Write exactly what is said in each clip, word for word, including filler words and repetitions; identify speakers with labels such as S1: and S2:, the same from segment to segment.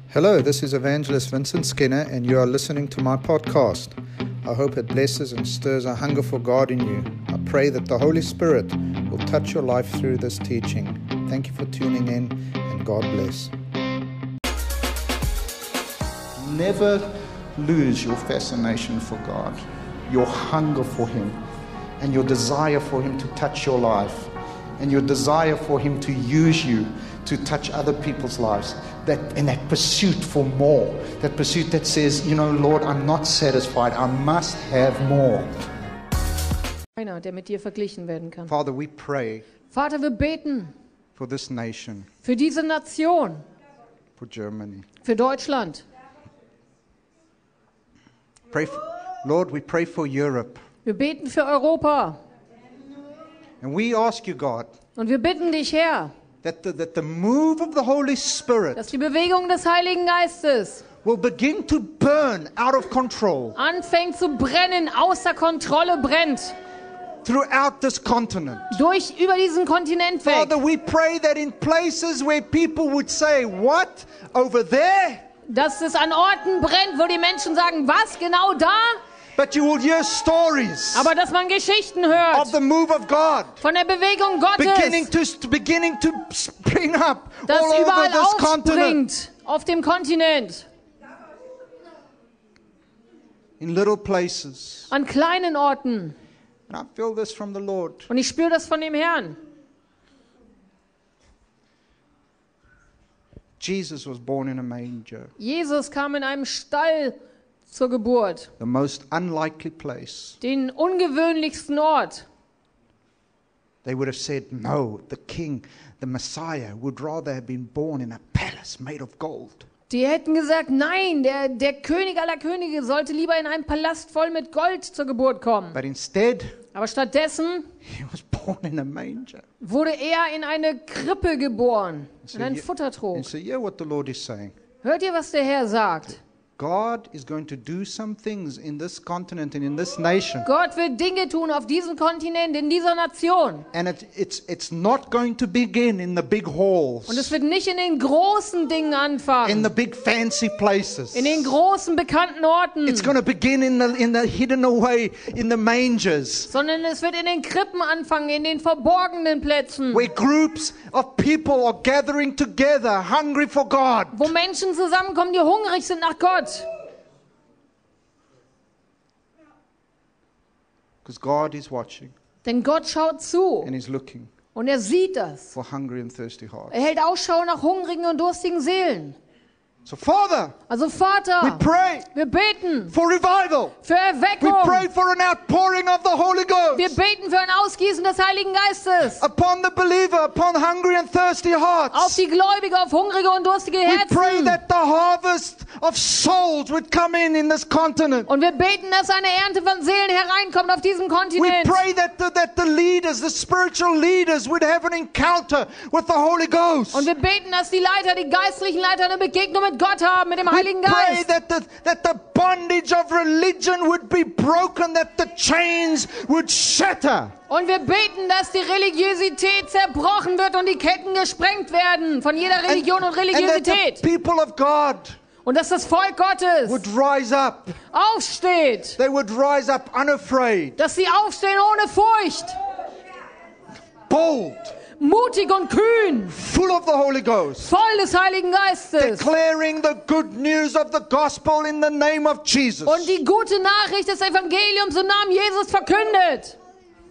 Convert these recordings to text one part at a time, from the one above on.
S1: Hello, this is Evangelist Vincent Skinner, and you are listening to my podcast. I hope it blesses and stirs a hunger for God in you. I pray that the Holy Spirit will touch your life through this teaching. Thank you for tuning in, and God bless.
S2: Never lose your fascination for God, your hunger for Him, and your desire for Him to touch your life, and your desire for Him to use you to touch other people's lives. That in that pursuit for more, that pursuit that says, you know, Lord, I'm not satisfied. I must have more.
S3: Einer, der mit dir verglichen werden kann.
S1: Father, we pray
S3: Vater, wir beten
S1: for this nation,
S3: für diese Nation,
S1: for Germany.
S3: für Deutschland.
S1: Pray for, Lord, we pray for Europe.
S3: Wir beten für Europa.
S1: And we ask you, God,
S3: Und wir bitten dich, Herr,
S1: that the, that the move of the Holy Spirit
S3: dass die Bewegung des Heiligen Geistes
S1: will begin to burn out of control
S3: anfängt zu brennen, außer Kontrolle brennt,
S1: throughout this continent.
S3: durch über diesen Kontinent weg.
S1: Father, we pray that in places where people would say, what, over there?
S3: Dass es an Orten brennt, wo die Menschen sagen, was, genau da?
S1: But you will hear stories
S3: Aber dass man Geschichten
S1: of
S3: hört
S1: the move of God
S3: von der Bewegung
S1: beginning
S3: Gottes,
S1: to, beginning to spring up
S3: das
S1: all over
S3: überall
S1: this continent.
S3: aufspringt auf dem Kontinent,
S1: In little places.
S3: an kleinen Orten.
S1: And I feel this from the Lord.
S3: Und ich spüre das von dem Herrn.
S1: Jesus was born in a manger,
S3: Jesus kam in einem Stall zur Geburt,
S1: the most unlikely place.
S3: den ungewöhnlichsten Ort.
S1: They would have said, no, the king, the Messiah, would rather have been born in a palace made of gold.
S3: Die hätten gesagt, nein, der, der König aller Könige sollte lieber in einem Palast voll mit Gold zur Geburt kommen.
S1: But instead,
S3: Aber stattdessen
S1: he was born in a manger.
S3: wurde er in eine Krippe geboren,
S1: So
S3: in einen
S1: you-
S3: Futtertrog.
S1: And so, yeah, what the Lord is saying.
S3: Hört ihr, was der Herr sagt?
S1: God is going to do some things in this continent and in this nation.
S3: Gott wird Dinge tun auf diesem Kontinent, in dieser Nation.
S1: And it, it's, it's not going to begin in the big halls,
S3: Und es wird nicht in den großen Dingen
S1: in
S3: anfangen,
S1: the big fancy places.
S3: in den großen bekannten Orten,
S1: It's going to begin in the, in the hidden away, in the mangers,
S3: sondern es wird in den Krippen anfangen, in den verborgenen Plätzen,
S1: where groups of people are gathering together, hungry for God.
S3: wo Menschen zusammenkommen, die hungrig sind nach Gott.
S1: Because God is watching
S3: Denn Gott schaut zu
S1: and is looking
S3: und er sieht das.
S1: for hungry and thirsty hearts.
S3: Er hält Ausschau nach hungrigen und durstigen Seelen.
S1: So, Father,
S3: Also
S1: we
S3: Vater,
S1: pray
S3: wir beten
S1: for revival.
S3: für
S1: We
S3: Erweckung.
S1: pray for an outpouring of the Holy
S3: Wir
S1: Ghost
S3: beten für ein Ausgießen des Heiligen Geistes
S1: upon the believer, upon hungry and thirsty
S3: auf
S1: hearts.
S3: die Gläubige, auf hungrige und durstige
S1: We pray
S3: Herzen.
S1: that the harvest of souls would come in in this continent.
S3: Und wir beten, dass eine Ernte von Seelen hereinkommt auf diesem
S1: We
S3: Kontinent.
S1: pray that the, that the leaders, the spiritual leaders, would have an encounter with the Holy Ghost.
S3: Und wir beten, dass die Leiter, die geistlichen Leiter eine Begegnung mit Gott haben, mit dem
S1: We
S3: Heiligen
S1: pray
S3: Geist.
S1: that the, that the bondage of religion would be broken, that the chains would shatter.
S3: Und wir beten, dass die Religiosität zerbrochen wird und die Ketten gesprengt werden von jeder Religion und
S1: and that the
S3: Religiosität.
S1: people of God
S3: Und dass das Volk Gottes
S1: would rise up.
S3: aufsteht.
S1: They would rise up unafraid,
S3: Dass sie aufstehen ohne Furcht.
S1: bold,
S3: Mutig und kühn.
S1: full of the Holy Ghost,
S3: Voll des Heiligen Geistes.
S1: declaring the good news of the gospel in the name of Jesus.
S3: Und die gute Nachricht des Evangeliums im Namen Jesus verkündet.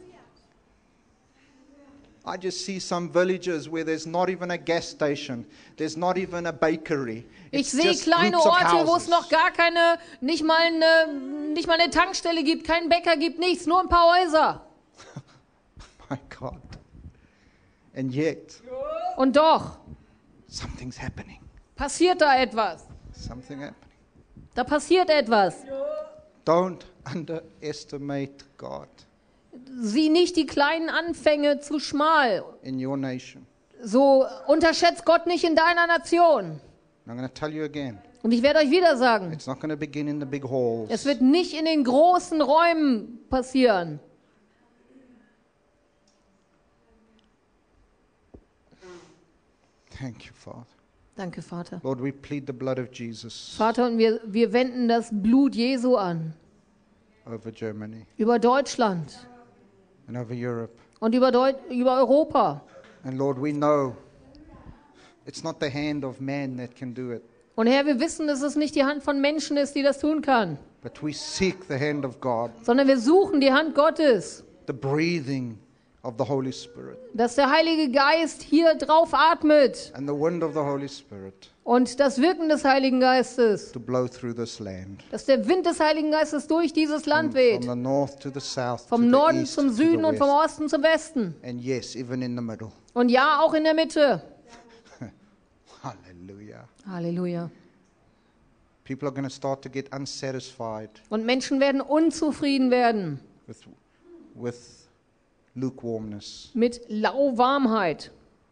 S1: I just see some villages where there's not even a gas station, there's not even a bakery.
S3: Ich
S1: It's
S3: sehe
S1: just
S3: kleine
S1: groups of
S3: Orte, wo es
S1: houses.
S3: noch gar keine, nicht mal eine, nicht mal eine Tankstelle gibt, keinen Bäcker gibt, nichts, nur ein paar Häuser.
S1: My God. And yet,
S3: Und doch
S1: something's happening.
S3: passiert da etwas.
S1: Something happening.
S3: Da passiert etwas.
S1: Don't underestimate God
S3: Sieh nicht die kleinen Anfänge zu schmal.
S1: in your nation.
S3: So unterschätzt Gott nicht in deiner Nation.
S1: And I'm going to tell you again,
S3: Und ich werde euch wieder sagen,
S1: it's not going to begin in the big halls.
S3: es wird nicht in den großen Räumen passieren.
S1: Thank you, Father.
S3: Danke, Vater.
S2: Lord, we plead the blood of Jesus
S3: Vater, und wir, wir wenden das Blut Jesu an.
S2: over Germany
S3: Über Deutschland
S2: and over Europe.
S3: und über, Deu über Europa.
S2: And Lord, we know it's not the hand of man that can do it,
S3: Und Herr, wir wissen, dass es nicht die Hand von Menschen ist, die das tun kann,
S2: but we seek the hand of God,
S3: sondern wir suchen die Hand Gottes,
S2: the breathing of the Holy Spirit
S3: dass der Heilige Geist hier drauf atmet
S2: and the wind of the Holy Spirit
S3: und das Wirken des Heiligen Geistes,
S2: to blow through this land.
S3: dass der Wind des Heiligen Geistes durch dieses Land
S2: From,
S3: weht,
S2: from the north to the south, to
S3: vom
S2: the
S3: Norden
S2: east
S3: zum
S2: to the
S3: Süden und vom
S2: west.
S3: Osten zum Westen.
S2: And yes, even in the middle.
S3: Und ja, auch in der Mitte.
S2: Hallelujah.
S3: Halleluja.
S2: People are going to start to get unsatisfied
S3: Und Menschen werden unzufrieden werden
S2: with, with lukewarmness.
S3: mit Lauwarmheit.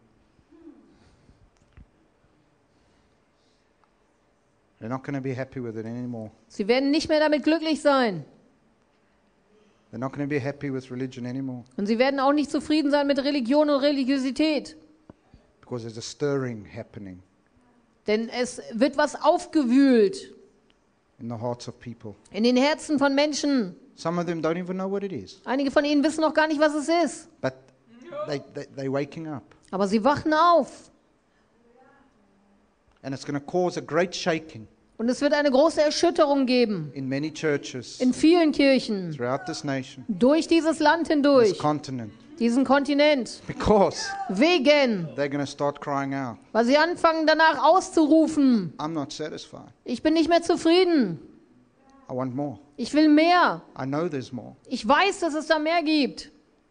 S2: They're not going to be happy with it anymore.
S3: Sie werden nicht mehr damit glücklich sein.
S2: They're not going to be happy with religion anymore
S3: Und sie werden auch nicht zufrieden sein mit Religion und Religiosität.
S2: because there's a stirring happening
S3: Denn es wird was aufgewühlt
S2: in the hearts of people.
S3: in den Herzen von Menschen.
S2: Some of them don't even know what it is,
S3: Einige von ihnen wissen noch gar nicht, was es ist.
S2: but they, they, they're waking up.
S3: Aber sie wachen auf.
S2: And it's going to cause a great shaking
S3: Und es wird eine große Erschütterung geben
S2: in many churches
S3: in vielen Kirchen,
S2: throughout this nation,
S3: durch dieses Land
S2: this
S3: hindurch,
S2: continent,
S3: diesen Kontinent.
S2: because
S3: Wegen,
S2: they're going to start crying out,
S3: weil sie anfangen danach auszurufen,
S2: I'm not satisfied.
S3: ich bin nicht mehr zufrieden,
S2: I want more.
S3: ich will mehr,
S2: I know there's more.
S3: ich weiß, dass es da mehr gibt.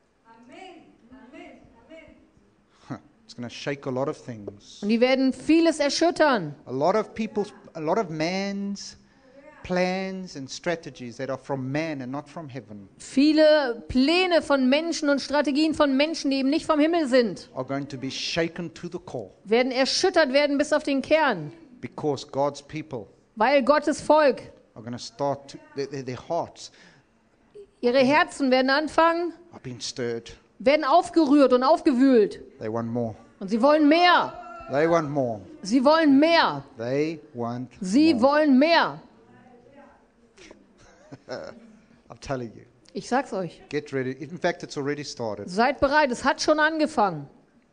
S2: It's going to shake a lot of things.
S3: Und die werden vieles erschüttern.
S2: A lot of people's, a lot of man's plans and strategies that are from man and not from heaven
S3: Viele Pläne von Menschen und Strategien von Menschen, die eben nicht vom Himmel sind,
S2: are going to be shaken to the core
S3: werden erschüttert werden bis auf den Kern,
S2: because God's people
S3: weil Gottes Volk,
S2: are going to start to, their, their, their hearts
S3: ihre Herzen werden anfangen,
S2: are being stirred.
S3: werden aufgerührt und aufgewühlt.
S2: They want more.
S3: Und sie wollen mehr.
S2: They want more.
S3: Sie wollen mehr.
S2: They want
S3: Sie
S2: more.
S3: wollen mehr.
S2: I'm telling you.
S3: Ich sag's euch.
S2: Get ready. In fact, it's already started.
S3: Seid bereit, es hat schon angefangen.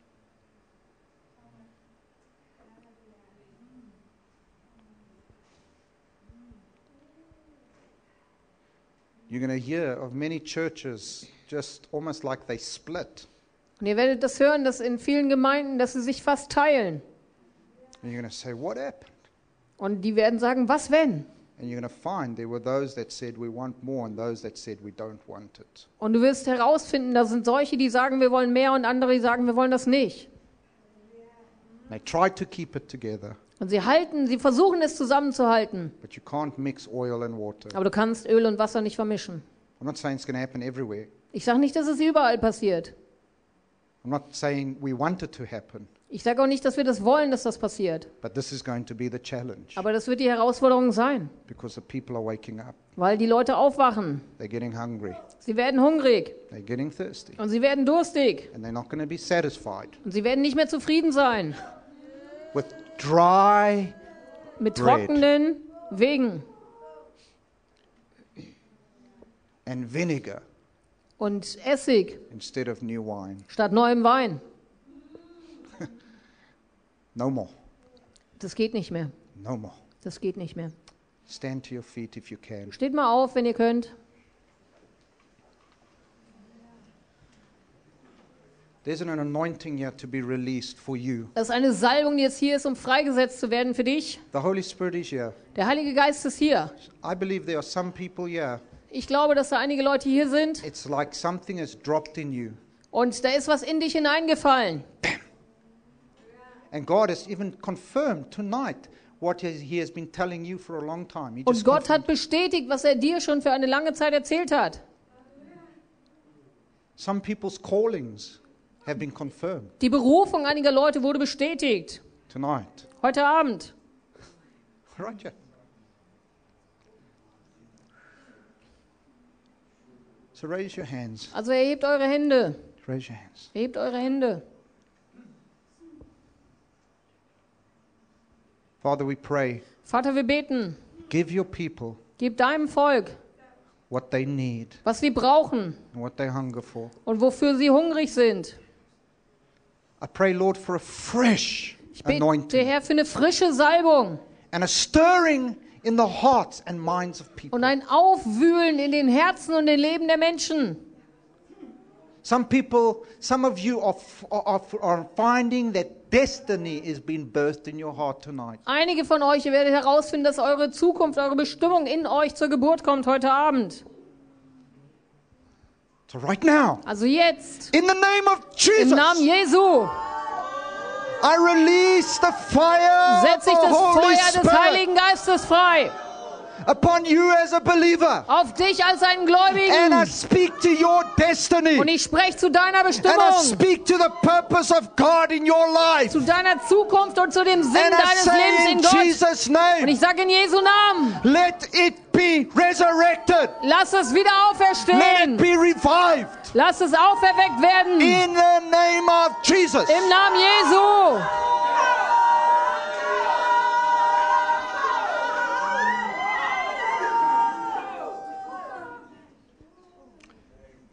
S2: You're going to hear of many churches just almost like they split.
S3: Und ihr werdet das hören, dass in vielen Gemeinden, dass sie sich fast teilen.
S2: And you're going to say, what happened?
S3: Und die werden sagen, was wenn?
S2: And you're going to find there were those that said we want more and those that said we don't want it.
S3: Und du wirst herausfinden, da sind solche, die sagen, wir wollen mehr und andere, die sagen, wir wollen das nicht.
S2: They tried to keep it together,
S3: Und sie halten, sie versuchen es zusammenzuhalten.
S2: but you can't mix oil and water.
S3: Aber du kannst Öl und Wasser nicht vermischen.
S2: I'm not saying it's going to happen everywhere.
S3: Ich sage nicht, dass es überall passiert.
S2: I'm not saying we want it to happen,
S3: Ich sage auch nicht, dass wir das wollen, dass das passiert.
S2: but this is going to be the challenge
S3: Aber das wird die Herausforderung sein,
S2: because the people are waking up.
S3: weil die Leute aufwachen.
S2: They're getting hungry.
S3: Sie werden hungrig
S2: They're getting thirsty.
S3: und sie werden durstig
S2: And they're not going to be satisfied
S3: und sie werden nicht mehr zufrieden sein
S2: with dry
S3: mit
S2: Bread.
S3: trockenen Wegen
S2: and vinegar
S3: und Essig
S2: instead of new wine.
S3: statt neuem Wein.
S2: No more.
S3: Das geht nicht mehr.
S2: No more.
S3: Das geht nicht mehr.
S2: Stand to your feet if you can.
S3: Steht mal auf, wenn ihr könnt.
S2: There's an anointing here to be released for you.
S3: Das ist eine Salbung, die jetzt hier ist, um freigesetzt zu werden für dich.
S2: The Holy Spirit is here.
S3: Der Heilige Geist ist hier.
S2: I believe there are some people here.
S3: Ich glaube, dass da einige Leute hier sind
S2: It's like something has dropped in you.
S3: und da ist was in dich hineingefallen.
S2: And God has even confirmed tonight what he has- He has been telling you for a long time. He
S3: Und
S2: just
S3: Gott
S2: confirmed.
S3: hat bestätigt, was er dir schon für eine lange Zeit erzählt hat.
S2: Some people's callings have been confirmed
S3: Die Berufung einiger Leute wurde bestätigt.
S2: tonight.
S3: Heute Abend.
S2: Roger. So raise your hands.
S3: Also erhebt eure Hände.
S2: Raise your hands.
S3: Erhebt eure Hände.
S2: Father, we pray,
S3: Vater, wir beten,
S2: give your people
S3: gib deinem Volk,
S2: what they need
S3: was sie brauchen
S2: and what they hunger for.
S3: und wofür sie hungrig sind.
S2: I pray, Lord, for a fresh
S3: Ich bete,
S2: anointing
S3: Herr, für eine frische Salbung
S2: and a stirring in the hearts and minds of people.
S3: und ein Aufwühlen in den Herzen und den Leben der Menschen.
S2: Some people, some of you are, are, are finding that destiny is being birthed in your heart tonight.
S3: Einige von euch, ihr werdet herausfinden, dass eure Zukunft, eure Bestimmung in euch zur Geburt kommt heute Abend.
S2: So right now,
S3: Also jetzt,
S2: in the name of
S3: im
S2: Jesus,
S3: Namen Jesu,
S2: I release the fire of
S3: setze ich
S2: the
S3: das
S2: Holy
S3: Feuer des
S2: Spirit
S3: Heiligen Geistes frei.
S2: upon you as a believer.
S3: Auf dich als einen
S2: And I
S3: Gläubigen.
S2: speak to your destiny.
S3: Und ich spreche zu deiner
S2: And I
S3: Bestimmung,
S2: speak to the purpose of God in your life.
S3: zu deiner Zukunft und zu dem Sinn
S2: And I
S3: deines
S2: say
S3: Lebens
S2: in
S3: in Gott.
S2: Jesus'
S3: Und
S2: name,
S3: ich sage in Jesu Namen,
S2: let it be resurrected.
S3: lass es wieder
S2: Let it
S3: auferstehen.
S2: be revived.
S3: Lass es auferweckt werden.
S2: In the name of Jesus.
S3: Im Namen Jesu.